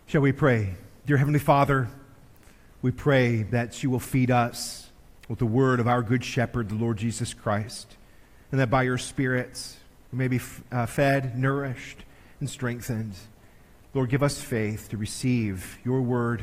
Shall we pray? Dear Heavenly Father, we pray that you will feed us with the word of our good shepherd, the Lord Jesus Christ, and that by your Spirit we may be fed, nourished, and strengthened. Lord, give us faith to receive your word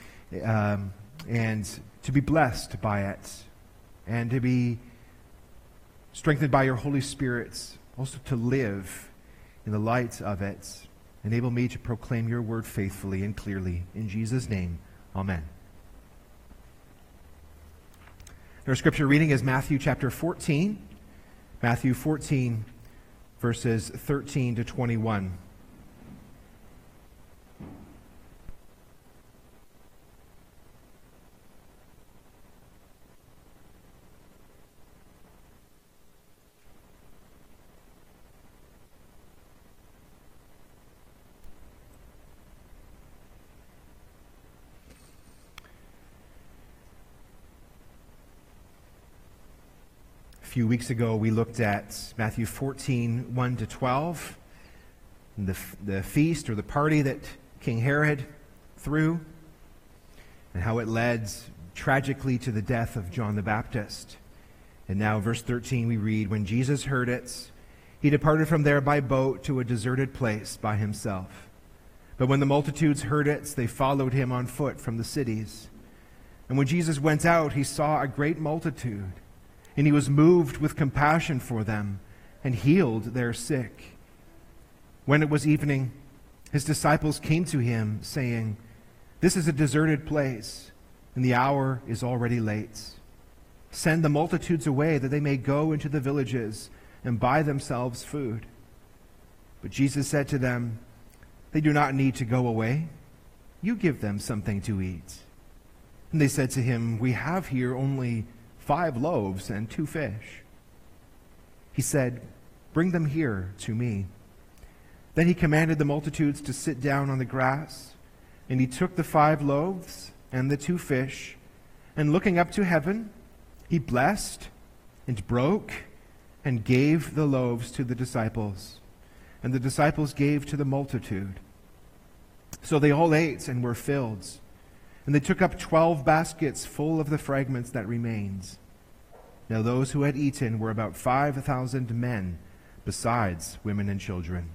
and to be blessed by it, and to be strengthened by your Holy Spirit, also to live in the light of it. Enable me to proclaim your word faithfully and clearly. In Jesus' name, amen. Our scripture reading is Matthew chapter 14. Matthew 14, verses 13 to 21. A few weeks ago, we looked at Matthew 14, 1 to 12, the feast or the party that King Herod threw, and how it led tragically to the death of John the Baptist. And now, verse 13, we read, "When Jesus heard it, he departed from there by boat to a deserted place by himself. But when the multitudes heard it, they followed him on foot from the cities. And when Jesus went out, he saw a great multitude, and he was moved with compassion for them, and healed their sick. When it was evening, his disciples came to him, saying, 'This is a deserted place, and the hour is already late. Send the multitudes away, that they may go into the villages and buy themselves food.' But Jesus said to them, 'They do not need to go away. You give them something to eat.' And they said to him, 'We have here only 5 loaves and 2 fish.' He said, 'Bring them here to me.' Then he commanded the multitudes to sit down on the grass, and he took the 5 loaves and the 2 fish, and looking up to heaven, he blessed and broke and gave the loaves to the disciples, and the disciples gave to the multitude. So they all ate and were filled. And they took up 12 baskets full of the fragments that remained. Now those who had eaten were about 5,000 men, besides women and children."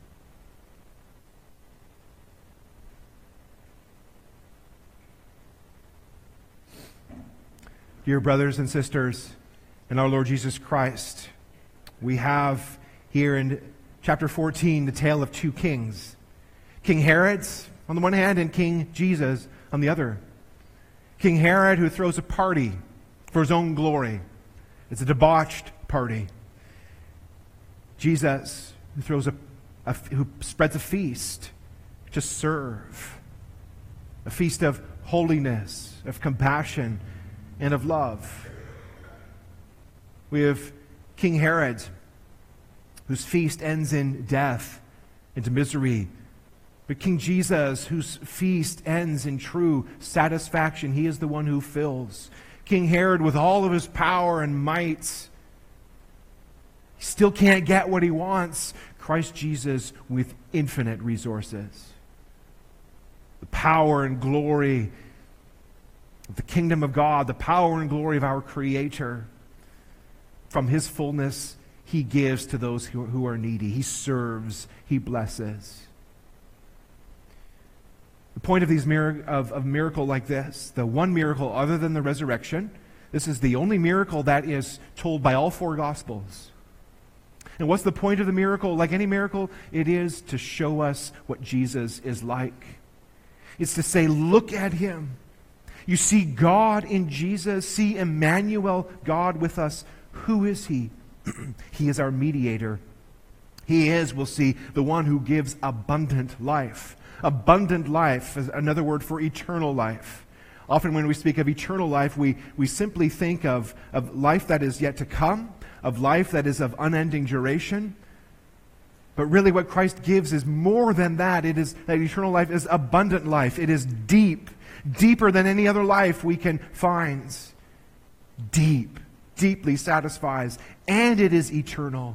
Dear brothers and sisters in our Lord Jesus Christ, we have here in chapter 14 the tale of 2 kings. King Herod on the one hand and King Jesus on the other. King Herod, who throws a party for his own glory. It's a debauched party. Jesus, who spreads a feast to serve. A feast of holiness, of compassion, and of love. We have King Herod, whose feast ends in death, into misery. But King Jesus, whose feast ends in true satisfaction, he is the one who fills. King Herod, with all of his power and might, he still can't get what he wants. Christ Jesus, with infinite resources. The power and glory of the kingdom of God, the power and glory of our Creator. From his fullness, he gives to those who are needy. He serves, he blesses. The point of these of miracle like this, the one miracle other than the resurrection, this is the only miracle that is told by all 4 Gospels. And what's the point of the miracle? Like any miracle, it is to show us what Jesus is like. It's to say, look at him. You see God in Jesus. See Emmanuel, God with us. Who is he? He is our mediator. He is, we'll see, the one who gives abundant life. Abundant life is another word for eternal life. Often when we speak of eternal life, we simply think of life that is yet to come, of life that is of unending duration. But really what Christ gives is more than that. It is that eternal life is abundant life. It is deep, deeper than any other life we can find. Deeply satisfies, and it is eternal.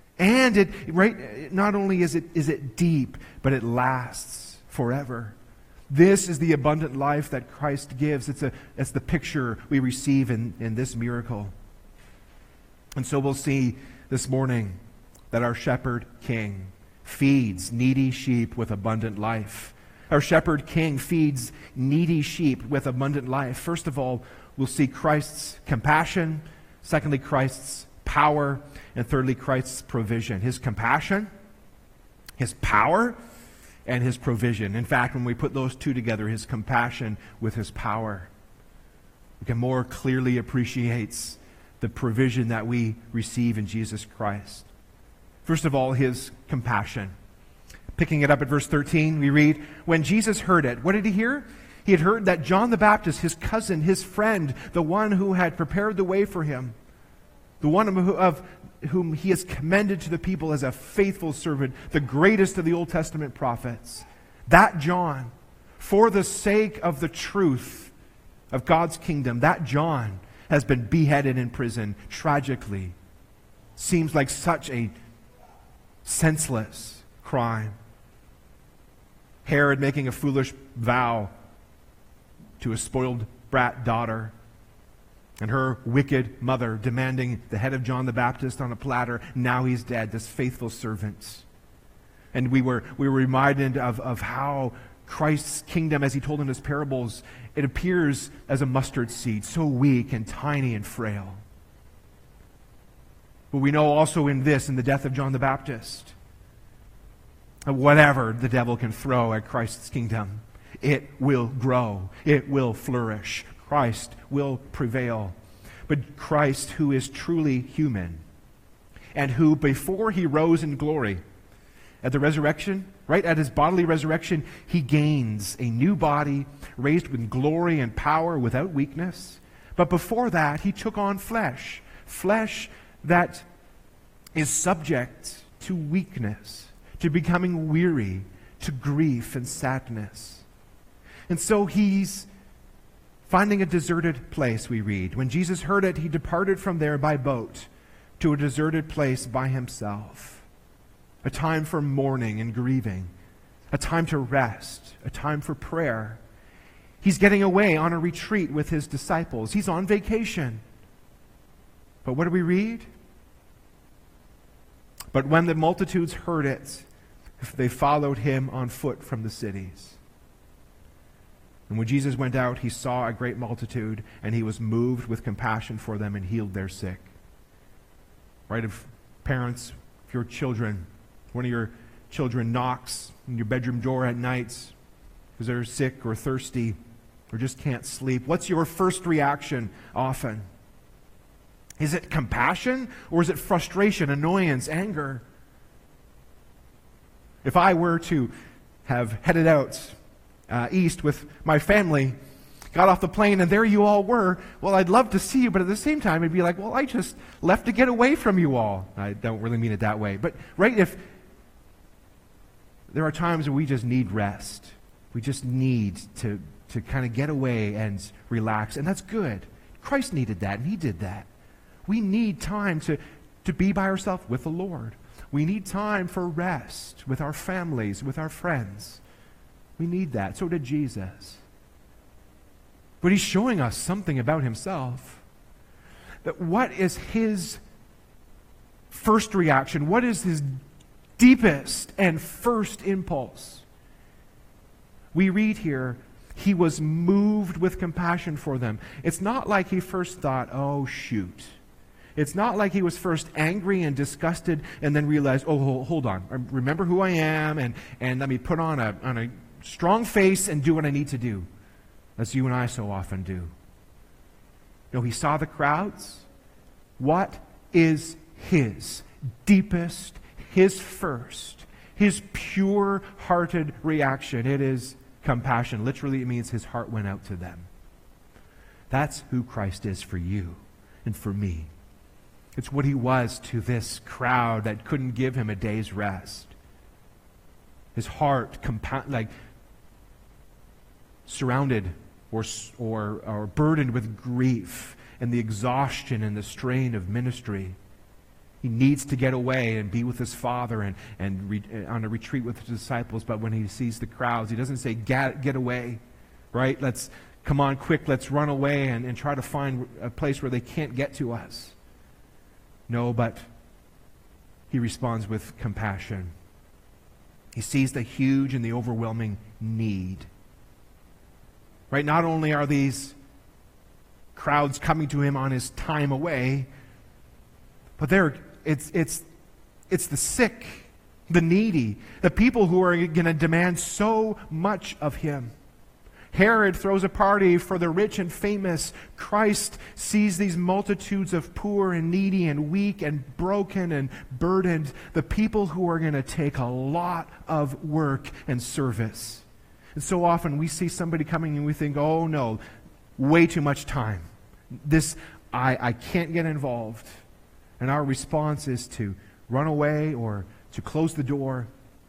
And not only is it deep, but it lasts forever. This is the abundant life that Christ gives. It's the picture we receive in this miracle. And so we'll see this morning that our shepherd king feeds needy sheep with abundant life. Our shepherd king feeds needy sheep with abundant life. First of all, we'll see Christ's compassion. Secondly, Christ's power. And thirdly, Christ's provision. His compassion, His power, and His provision. In fact, when we put those two together, His compassion with His power, we can more clearly appreciate the provision that we receive in Jesus Christ. First of all, His compassion. Picking it up at verse 13, we read, when Jesus heard it, what did He hear? He had heard that John the Baptist, his cousin, his friend, the one who had prepared the way for Him, the one of whom He has commended to the people as a faithful servant, the greatest of the Old Testament prophets, that John, for the sake of the truth of God's kingdom, that John has been beheaded in prison tragically. Seems like such a senseless crime. Herod making a foolish vow to a spoiled brat daughter, and her wicked mother demanding the head of John the Baptist on a platter. Now he's dead, this faithful servant. And we were reminded of how Christ's kingdom, as He told in His parables, it appears as a mustard seed, so weak and tiny and frail. But we know also in the death of John the Baptist, whatever the devil can throw at Christ's kingdom, it will grow, it will flourish. Christ will prevail. But Christ, who is truly human, and who before He rose in glory, at the resurrection, right at His bodily resurrection, He gains a new body, raised with glory and power without weakness. But before that, He took on flesh that is subject to weakness, to becoming weary, to grief and sadness. And so He's finding a deserted place, we read. When Jesus heard it, He departed from there by boat to a deserted place by Himself. A time for mourning and grieving, a time to rest, a time for prayer. He's getting away on a retreat with His disciples. He's on vacation. But what do we read? But when the multitudes heard it, they followed Him on foot from the cities. And when Jesus went out, He saw a great multitude, and He was moved with compassion for them and healed their sick. Right? If parents, if your children, one of your children knocks on your bedroom door at night because they're sick or thirsty or just can't sleep, what's your first reaction often? Is it compassion or is it frustration, annoyance, anger? If I were to have headed out east with my family, got off the plane, and there you all were, well, I'd love to see you, but at the same time, it'd be like, well, I just left to get away from you all. I don't really mean it that way. But, right, if there are times where we just need rest. We just need to kind of get away and relax, and that's good. Christ needed that, and He did that. We need time to be by ourselves with the Lord. We need time for rest with our families, with our friends. We need that. So did Jesus. But He's showing us something about Himself. That what is His first reaction? What is His deepest and first impulse? We read here, He was moved with compassion for them. It's not like He first thought, oh, shoot. It's not like He was first angry and disgusted and then realized, oh, hold on. Remember who I am and let me put on a strong face and do what I need to do, as you and I so often do. No, He saw the crowds. What is His deepest, His first, His pure-hearted reaction? It is compassion. Literally, it means His heart went out to them. That's who Christ is for you and for me. It's what He was to this crowd that couldn't give Him a day's rest. His heart surrounded or burdened with grief and the exhaustion and the strain of ministry. He needs to get away and be with his Father and on a retreat with his disciples. But when he sees the crowds, he doesn't say, get away, right? Come on, quick, let's run away and try to find a place where they can't get to us. No, but he responds with compassion. He sees the huge and the overwhelming need. Right? Not only are these crowds coming to him on his time away, but it's the sick, the needy, the people who are going to demand so much of him. Herod throws a party for the rich and famous. Christ sees these multitudes of poor and needy and weak and broken and burdened, the people who are going to take a lot of work and service. And so often we see somebody coming and we think, oh no, way too much time. I can't get involved. And our response is to run away or to close the door.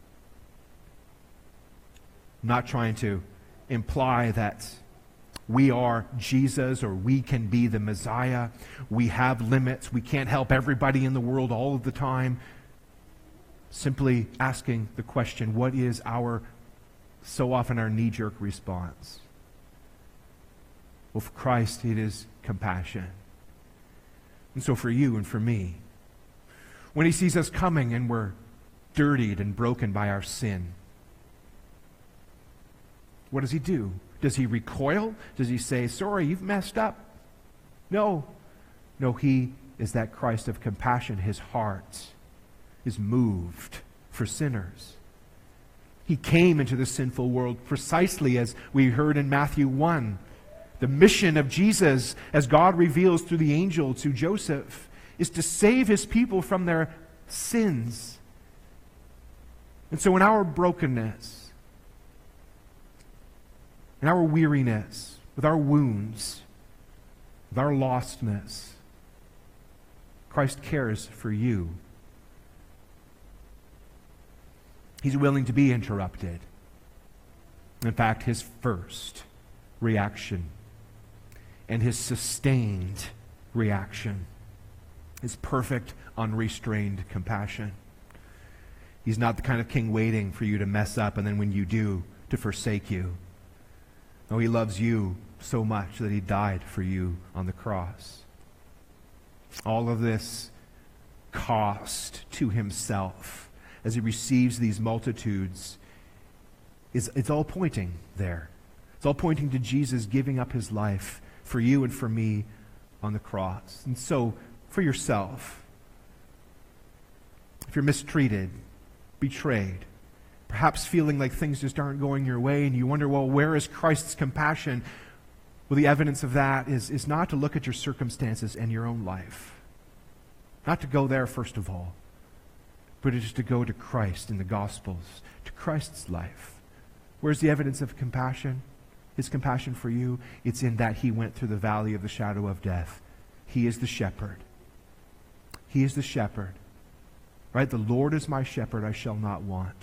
Not trying to imply that we are Jesus or we can be the Messiah. We have limits. We can't help everybody in the world all of the time. Simply asking the question, what is so often our knee-jerk response? Well, for Christ, it is compassion. And so for you and for me, when he sees us coming and we're dirtied and broken by our sin, what does he do? Does he recoil? Does he say, sorry, you've messed up? No. No, he is that Christ of compassion. His heart is moved for sinners. He came into the sinful world precisely as we heard in Matthew 1. The mission of Jesus, as God reveals through the angel to Joseph, is to save his people from their sins. And so in our brokenness, in our weariness, with our wounds, with our lostness, Christ cares for you. He's willing to be interrupted. In fact, his first reaction and his sustained reaction is perfect, unrestrained compassion. He's not the kind of king waiting for you to mess up and then when you do, to forsake you. No, he loves you so much that he died for you on the cross. All of this cost to himself as he receives these multitudes it's all pointing there. It's all pointing to Jesus giving up his life for you and for me on the cross. And so, for yourself, if you're mistreated, betrayed, perhaps feeling like things just aren't going your way and you wonder, well, where is Christ's compassion? Well, the evidence of that is not to look at your circumstances and your own life. Not to go there, first of all, but it is to go to Christ in the Gospels, to Christ's life. Where's the evidence of compassion? His compassion for you? It's in that he went through the valley of the shadow of death. He is the shepherd. He is the shepherd. Right? The Lord is my shepherd, I shall not want.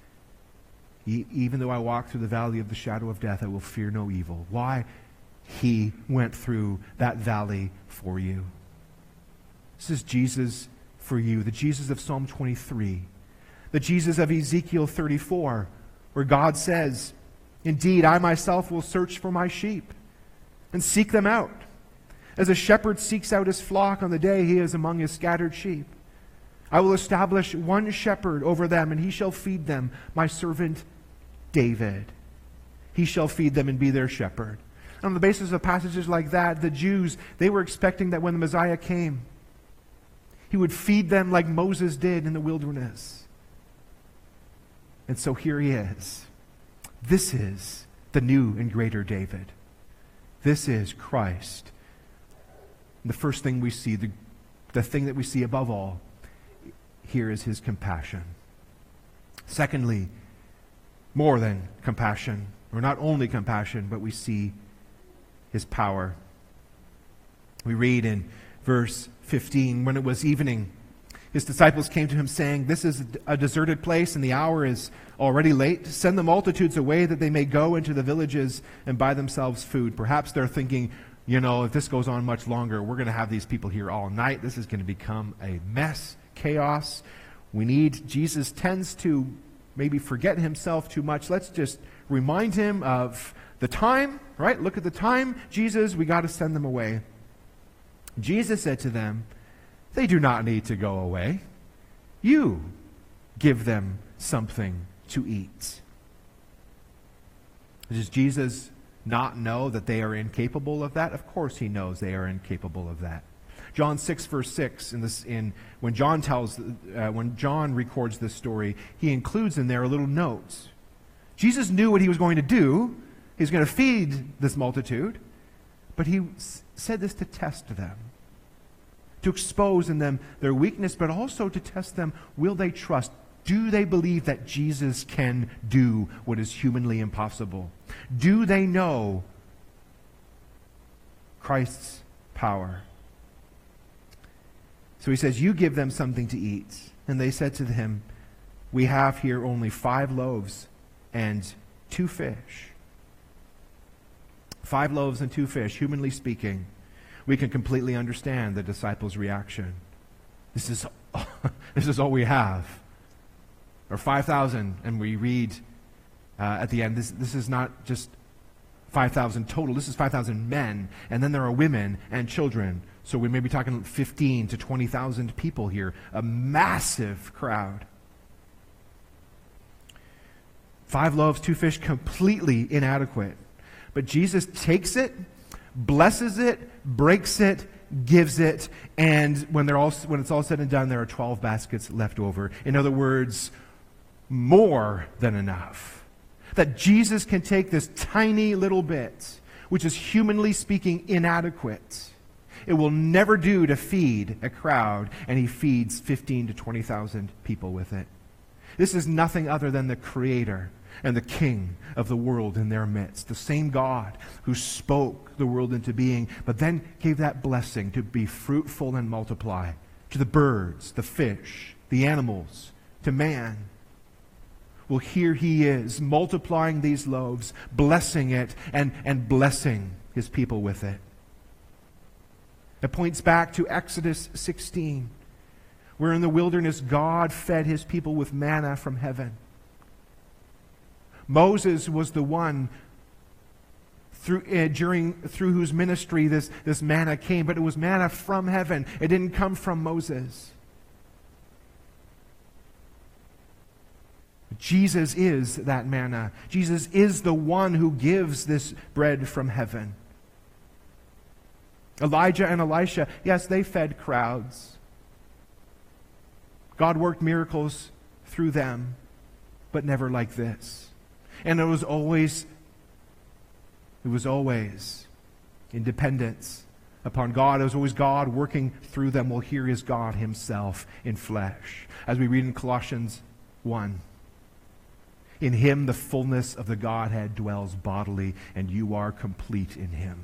Even though I walk through the valley of the shadow of death, I will fear no evil. Why? He went through that valley for you. This is Jesus for you, the Jesus of Psalm 23, the Jesus of Ezekiel 34, where God says, indeed, I myself will search for my sheep and seek them out, as a shepherd seeks out his flock on the day he is among his scattered sheep. I will establish one shepherd over them, and he shall feed them, my servant David. He shall feed them and be their shepherd. On the basis of passages like that, the Jews, they were expecting that when the Messiah came, he would feed them like Moses did in the wilderness. And so here he is. This is the new and greater David. This is Christ. And the first thing we see, the thing that we see above all, here is his compassion. Secondly, more than compassion, or not only compassion, but we see his power. We read in verse 15, when it was evening, his disciples came to him saying, this is a deserted place and the hour is already late. Send the multitudes away that they may go into the villages and buy themselves food. Perhaps they're thinking, if this goes on much longer, we're going to have these people here all night. This is going to become a mess. chaos. Jesus tends to maybe forget himself too much. Let's just remind him of the time, right? Look at the time. Jesus, we got to send them away. Jesus said to them, they do not need to go away. You give them something to eat. Does Jesus not know that they are incapable of that? Of course he knows they are incapable of that. John 6, verse 6, when John records this story, he includes in there a little note. Jesus knew what he was going to do. He's going to feed this multitude. But he said this to test them, to expose in them their weakness, but also to test them, will they trust? Do they believe that Jesus can do what is humanly impossible? Do they know Christ's power? So he says, you give them something to eat. And they said to him, we have here only 5 loaves and 2 fish. 5 loaves and 2 fish, humanly speaking. We can completely understand the disciples' reaction. This is all we have. Or 5,000, and we read at the end, this is not just 5,000 total, this is 5,000 men, and then there are women and children. So we may be talking 15 to 20,000 people here, a massive crowd. 5 loaves, 2 fish, completely inadequate. But Jesus takes it, blesses it, breaks it, gives it, and when it's all said and done, there are 12 baskets left over. In other words, more than enough. That Jesus can take this tiny little bit, which is humanly speaking inadequate. It will never do to feed a crowd, and he feeds 15 to 20,000 people with it. This is nothing other than the Creator and the King of the world in their midst. The same God who spoke the world into being, but then gave that blessing to be fruitful and multiply to the birds, the fish, the animals, to man. Well, here he is, multiplying these loaves, blessing it, and blessing his people with it. It points back to Exodus 16, where in the wilderness God fed his people with manna from heaven. Moses was the one through whose ministry this manna came, but it was manna from heaven. It didn't come from Moses. Jesus is that manna. Jesus is the one who gives this bread from heaven. Elijah and Elisha, yes, they fed crowds. God worked miracles through them, but never like this. And it was always in dependence upon God. It was always God working through them. Well, here is God himself in flesh. As we read in Colossians 1. In him the fullness of the Godhead dwells bodily, and you are complete in him.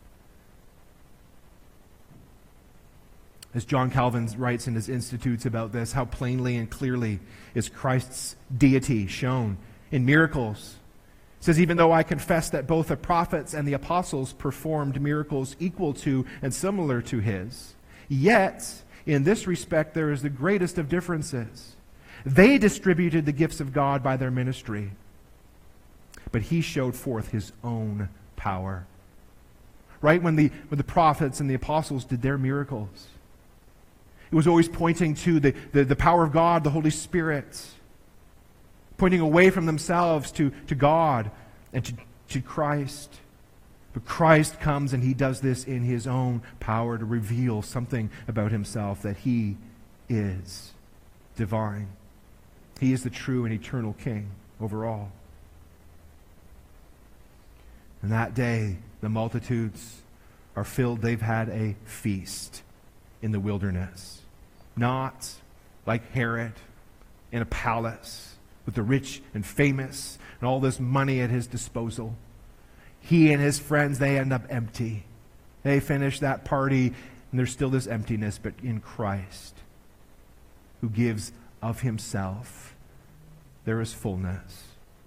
As John Calvin writes in his Institutes about this, how plainly and clearly is Christ's deity shown in miracles. It says, even though I confess that both the prophets and the apostles performed miracles equal to and similar to his, yet in this respect there is the greatest of differences. They distributed the gifts of God by their ministry, but he showed forth his own power. Right? When the prophets and the apostles did their miracles, it was always pointing to the power of God, the Holy Spirit, pointing away from themselves to God and to Christ. But Christ comes and he does this in his own power to reveal something about himself, that he is divine. He is the true and eternal King over all. And that day, the multitudes are filled. They've had a feast in the wilderness. Not like Herod in a palace with the rich and famous and all this money at his disposal. He and his friends, they end up empty. They finish that party and there's still this emptiness, but in Christ, who gives of himself, there is fullness.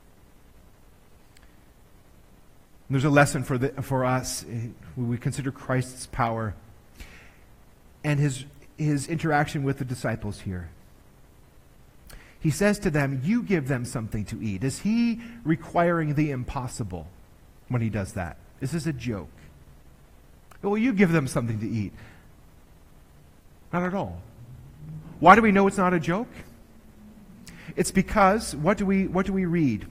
And there's a lesson for us when we consider Christ's power and his his interaction with the disciples here. He says to them, you give them something to eat. Is he requiring the impossible when he does that? Is this a joke? Well, you give them something to eat. Not at all. Why do we know it's not a joke? It's because, what do we read?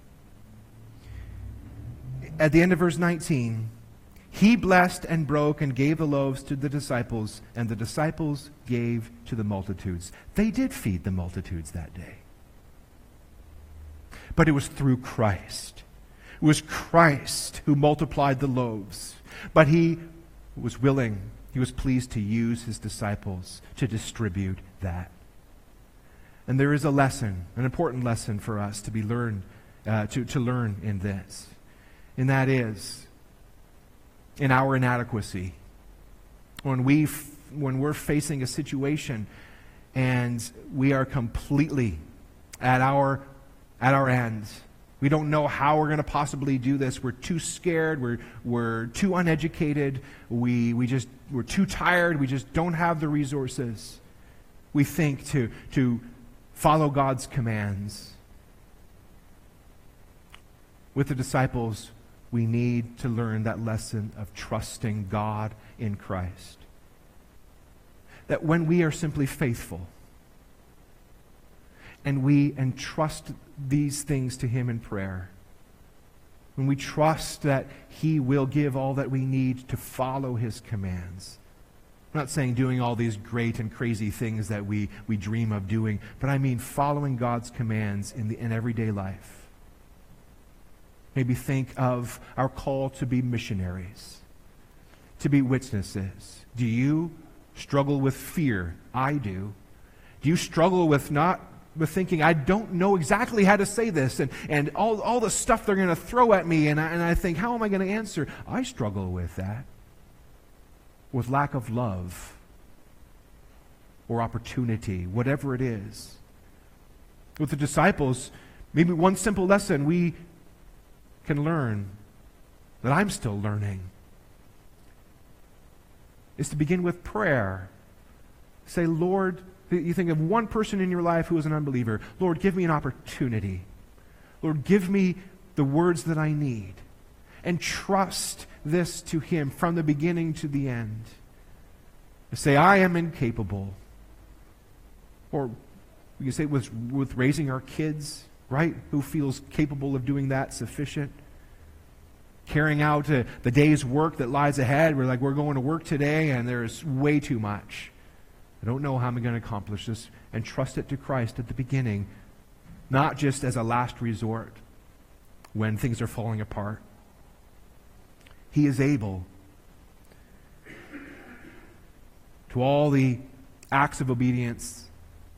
At the end of verse 19, he blessed and broke and gave the loaves to the disciples, and the disciples gave to the multitudes. They did feed the multitudes that day. But it was through Christ. It was Christ who multiplied the loaves. But he was willing, he was pleased to use his disciples to distribute that. And there is a lesson, an important lesson for us to be learned, to learn in this. And that is, in our inadequacy, when we're facing a situation and we are completely at our end, we don't know how we're going to possibly do this. We're too scared. We're too uneducated. We're too tired. We just don't have the resources. We think to follow God's commands. With the disciples, we need to learn that lesson of trusting God in Christ. That when we are simply faithful and we entrust these things to him in prayer, when we trust that he will give all that we need to follow his commands. I'm not saying doing all these great and crazy things that we dream of doing, but I mean following God's commands in everyday life. Maybe think of our call to be missionaries, to be witnesses. Do you struggle with fear? I do. Do you struggle with thinking, I don't know exactly how to say this, and all the stuff they're going to throw at me, and I think, how am I going to answer? I struggle with that. With lack of love or opportunity, whatever it is. With the disciples, maybe one simple lesson we can learn, that I'm still learning, is to begin with prayer. Say, Lord, you think of one person in your life who is an unbeliever. Lord, give me an opportunity. Lord, give me the words that I need. And trust this to him from the beginning to the end. Say, I am incapable. Or we can say with raising our kids, right? Who feels capable of doing that sufficient? Carrying out the day's work that lies ahead. We're going to work today and there's way too much. I don't know how I'm going to accomplish this. And trust it to Christ at the beginning. Not just as a last resort when things are falling apart. He is able to all the acts of obedience,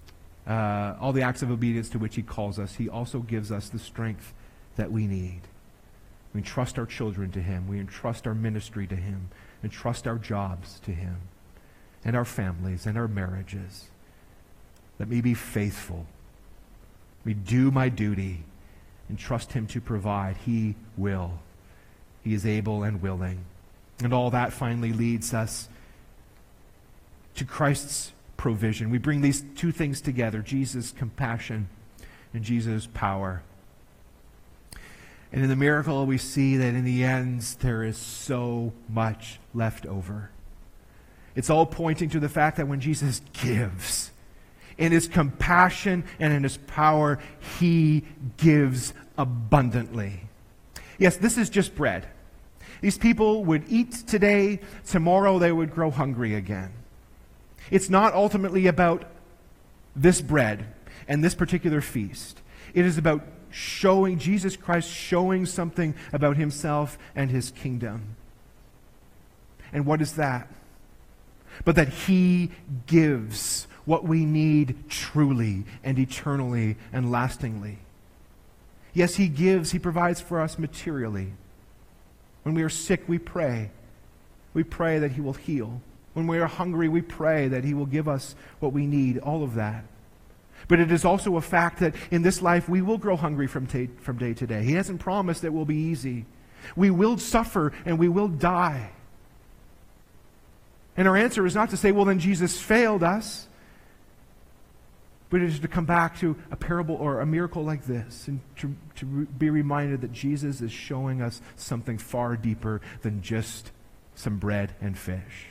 to which he calls us. He also gives us the strength that we need. We entrust our children to him. We entrust our ministry to him. Entrust our jobs to him. And our families and our marriages. Let me be faithful. Let me do my duty and trust him to provide. He will. He is able and willing. And all that finally leads us to Christ's provision. We bring these two things together, Jesus' compassion and Jesus' power. And in the miracle, we see that in the end, there is so much left over. It's all pointing to the fact that when Jesus gives, in his compassion and in his power, he gives abundantly. Yes, this is just bread. These people would eat today, tomorrow they would grow hungry again. It's not ultimately about this bread and this particular feast. It is about showing Jesus Christ, showing something about himself and his kingdom. And what is that? But that he gives what we need truly and eternally and lastingly. Yes, he gives, he provides for us materially. When we are sick, we pray. We pray that he will heal. When we are hungry, we pray that he will give us what we need, all of that. But it is also a fact that in this life we will grow hungry from day to day. He hasn't promised that it will be easy. We will suffer and we will die. And our answer is not to say, well, then Jesus failed us, but it is to come back to a parable or a miracle like this and to be reminded that Jesus is showing us something far deeper than just some bread and fish.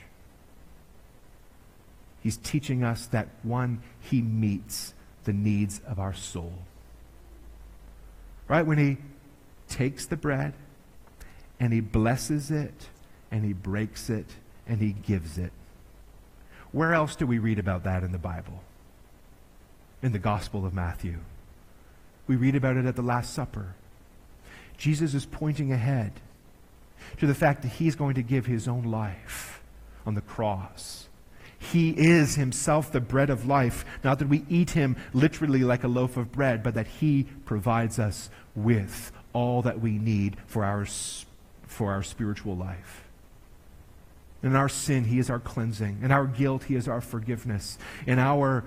He's teaching us that, one, He meets the needs of our soul. Right? When He takes the bread and He blesses it and He breaks it and He gives it. Where else do we read about that in the Bible? In the Gospel of Matthew. We read about it at the Last Supper. Jesus is pointing ahead to the fact that He's going to give His own life on the cross. He is Himself the bread of life. Not that we eat Him literally like a loaf of bread, but that He provides us with all that we need for our spiritual life. In our sin, He is our cleansing. In our guilt, He is our forgiveness. In our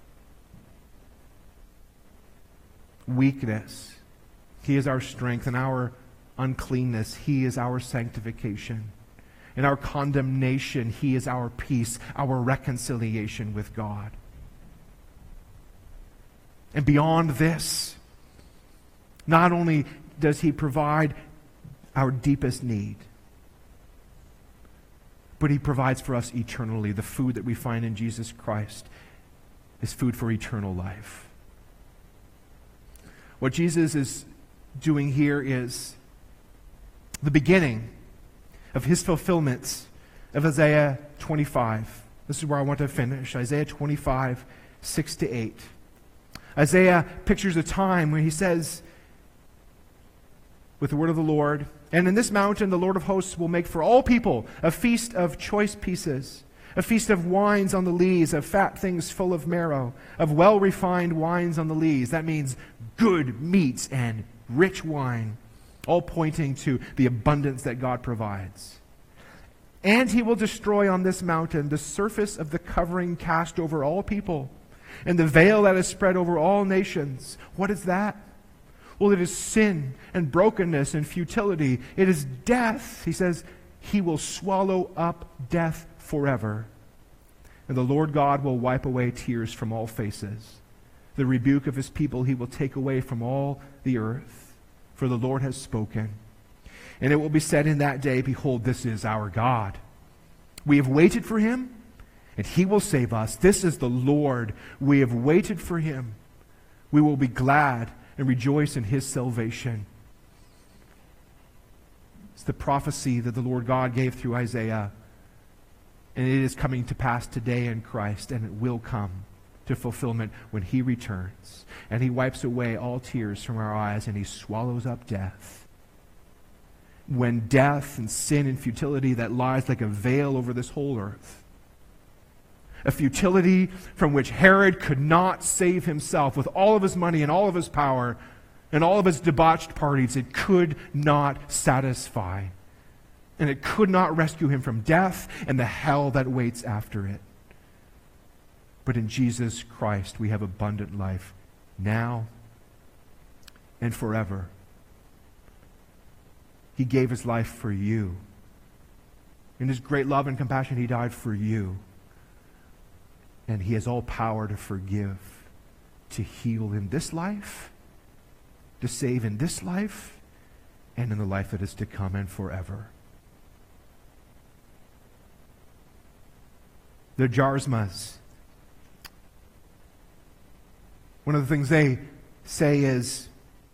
weakness, He is our strength. In our uncleanness, He is our sanctification. In our condemnation, He is our peace, our reconciliation with God. And beyond this, not only does He provide our deepest need, but He provides for us eternally. The food that we find in Jesus Christ is food for eternal life. What Jesus is doing here is the beginning of His fulfillment of Isaiah 25. This is where I want to finish. Isaiah 25, 6-8. Isaiah pictures a time when he says, with the word of the Lord, "And in this mountain the Lord of hosts will make for all people a feast of choice pieces, a feast of wines on the lees, of fat things full of marrow, of well-refined wines on the lees." That means good meats and rich wine, all pointing to the abundance that God provides. "And He will destroy on this mountain the surface of the covering cast over all people, and the veil that is spread over all nations." What is that? Well, it is sin and brokenness and futility. It is death. He says, He will swallow up death forever. And the Lord God will wipe away tears from all faces. The rebuke of His people He will take away from all the earth. For the Lord has spoken. And it will be said in that day, "Behold, this is our God. We have waited for Him, and He will save us. This is the Lord. We have waited for Him. We will be glad and rejoice in His salvation." It's the prophecy that the Lord God gave through Isaiah. And it is coming to pass today in Christ, and it will come to fulfillment when He returns. And He wipes away all tears from our eyes, and He swallows up death. When death and sin and futility that lies like a veil over this whole earth, a futility from which Herod could not save himself with all of his money and all of his power and all of his debauched parties, it could not satisfy. And it could not rescue him from death and the hell that waits after it. But in Jesus Christ, we have abundant life now and forever. He gave His life for you. In His great love and compassion, He died for you. And He has all power to forgive, to heal in this life, to save in this life, and in the life that is to come and forever. The Jarsmas, one of the things they say is,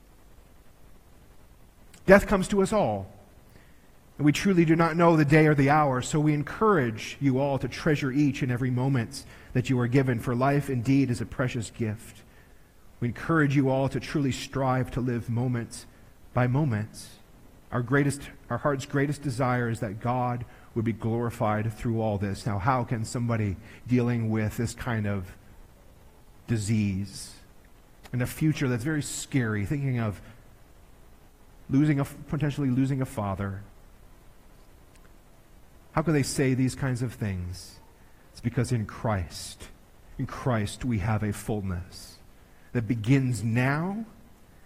death comes to us all, and we truly do not know the day or the hour, so we encourage you all to treasure each and every moment that you are given, for life indeed is a precious gift. We encourage you all to truly strive to live moment by moment. Our heart's greatest desire is that God would be glorified through all this. Now, how can somebody dealing with this kind of disease in a future that's very scary, thinking of potentially losing a father, how can they say these kinds of things? It's because in Christ we have a fullness that begins now,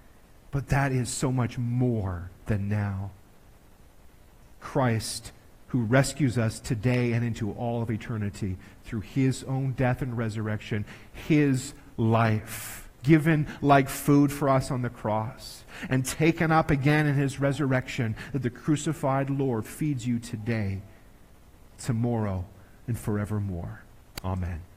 but that is so much more than now. Christ, who rescues us today and into all of eternity through his own death and resurrection, his life, given like food for us on the cross, and taken up again in his resurrection, that the crucified Lord feeds you today, tomorrow, and forevermore. Amen.